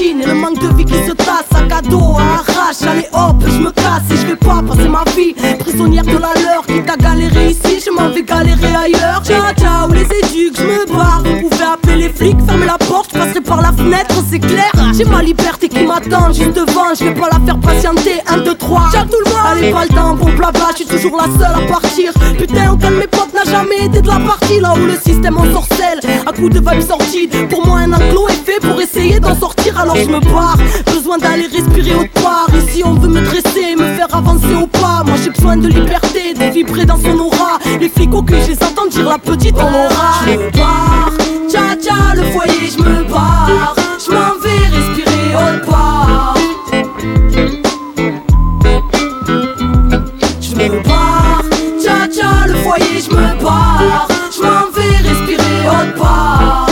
routine et le manque de vie qui se tasse. Sac à dos, à arrache, allez hop, je me casse et je vais pas passer ma vie prisonnière de la leur. Quitte à galérer ici, je m'en vais galérer ailleurs. Ciao ciao les éduques, je me barre. Vous pouvez appeler les flics, fermez la porte, je passerai par la fenêtre, c'est clair. J'ai ma liberté qui m'attend juste devant, je vais pas la faire patienter. 1, 2, 3, ciao tout le monde. Allez pas le temps pour blabla, je suis toujours la seule à partir. Putain aucun de mes potes n'a jamais été de la partie. Là où le système ensorcelle, à coups de vibes sordides. Pour moi un enclos est fait pour essayer d'en sortir, alors je me barre. Besoin d'aller respirer autre part. Ici on veut me dresser, me faire avancer au pas. Moi j'ai besoin de liberté, de vibrer dans son aura. Les flics au cul, je les entends dire la petite on aura. Je me barre, tcha tcha le foyer, je me barre. Je m'en vais respirer autre part. Je me barre, tcha tcha le foyer, je me barre. Je m'en vais respirer autre part.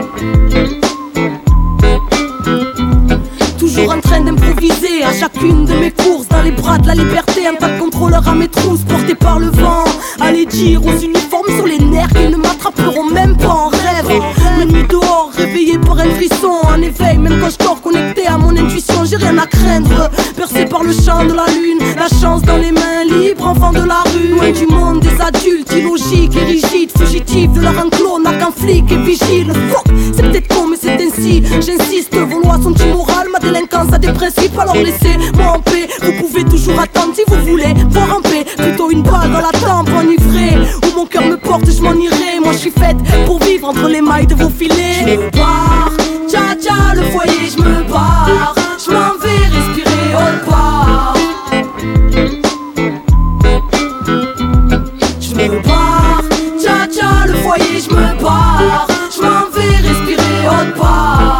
Toujours en train d'improviser à chacune de mes courses. Dans les bras de la liberté, un tas de contrôleurs à mes trousses portés par le vent. Allez dire aux uniformes sur les nerfs qu'ils ne m'attraperont même pas en rêve. La nuit dehors, réveillé par un frisson. En éveil, même quand je dors connecté à mon intuition, j'ai rien à craindre. Percé par le chant de la lune, la chance dans les mains, libre enfant de la rue. Loin du monde des adultes, illogiques et rigides, fugitifs de leur enclos, n'a qu'un flic et vigile. Fuck, c'est peut-être con mais c'est ainsi, j'insiste, vos lois sont immorales, ma délinquance a des principes, alors laissez-moi en paix. Vous pouvez toujours attendre si vous voulez voir en paix, plutôt une balle dans la tempe enivrée. Où mon cœur me porte, je m'en irai. Moi je suis faite pour vivre entre les mailles de vos filets. Je me barre, tcha tcha le foyer, je me barre. Je m'en vais respirer autre part. Je me barre, tcha tcha le foyer, je me barre. Je m'en vais respirer autre part.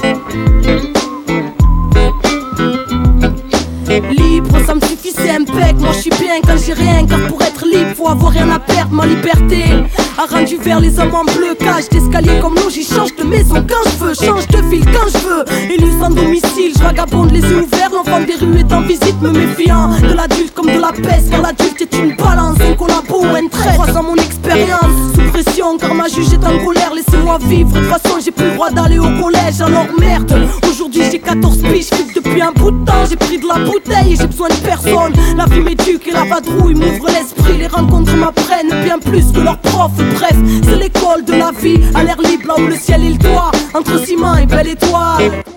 Libre, ça me suffit, c'est impec. Moi je suis bien quand j'ai rien, car pour être libre faut avoir rien à perdre. Ma liberté a rendu vert les hommes en bleu. Cage d'escalier comme l'eau, j'y change de maison quand je veux, change de ville quand je veux. Élu sans domicile, je vagabonde les yeux ouverts. L'enfant des rues est en visite, me méfiant de l'adulte comme de la peste. Car l'adulte est une balance, un collabo ou un trait. Croisant mon expérience, sous pression car ma juge est en colère. Laissez-moi vivre, de toute façon j'ai plus le droit d'aller au collège. Alors merde, aujourd'hui j'ai 14 piges, je depuis un bout de temps. J'ai pris de la bouteille et j'ai besoin de personne. La vie m'éduque et la vadrouille m'ouvre l'esprit. Les rencontres m'apprennent bien plus que leurs profs. Bref, c'est l'école de la vie, à l'air libre là où le ciel est le toit. Entre ciment et belle étoile.